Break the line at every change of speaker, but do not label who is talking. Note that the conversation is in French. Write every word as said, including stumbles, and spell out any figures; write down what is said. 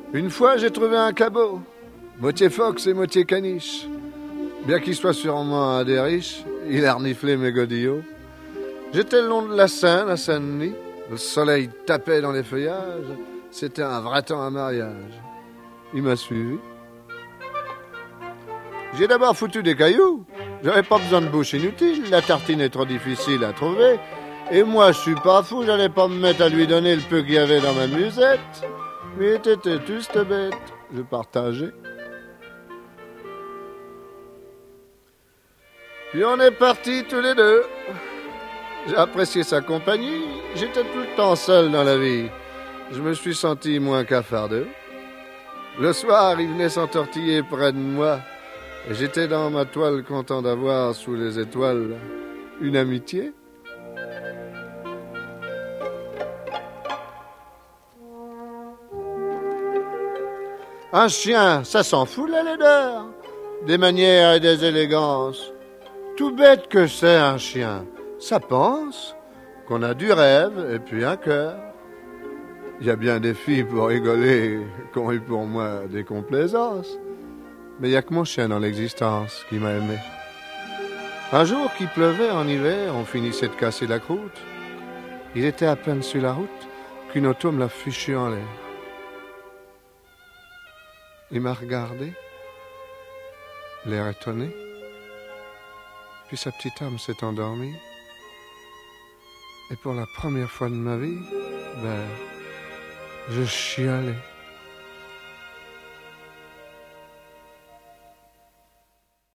Une fois, j'ai trouvé un cabot, moitié fox et moitié caniche. Bien qu'il soit sûrement un des riches, il a reniflé mes godillots. J'étais le long de la Seine, à Saint-Denis. Le soleil tapait dans les feuillages. C'était un vrai temps à mariage. Il m'a suivi. J'ai d'abord foutu des cailloux. J'avais pas besoin de bouche inutile. La tartine est trop difficile à trouver. Et moi, je suis pas fou. J'allais pas me mettre à lui donner le peu qu'il y avait dans ma musette. Mais t'étais juste bête. Je partageais. Puis on est partis tous les deux. J'ai apprécié sa compagnie. J'étais tout le temps seul dans la vie. Je me suis senti moins cafardeux. Le soir, il venait s'entortiller près de moi. Et j'étais dans ma toile content d'avoir sous les étoiles une amitié. Un chien, ça s'en fout la laideur, des manières et des élégances. Tout bête que c'est un chien, ça pense qu'on a du rêve et puis un cœur. Il y a bien des filles pour rigoler qui ont eu pour moi des complaisances. Mais il n'y a que mon chien dans l'existence qui m'a aimé. Un jour qu'il pleuvait en hiver, on finissait de casser la croûte. Il était à peine sur la route qu'une auto me l'a fichu en l'air. Il m'a regardé, l'air étonné. Puis sa petite âme s'est endormie. Et pour la première fois de ma vie, ben, je chialais.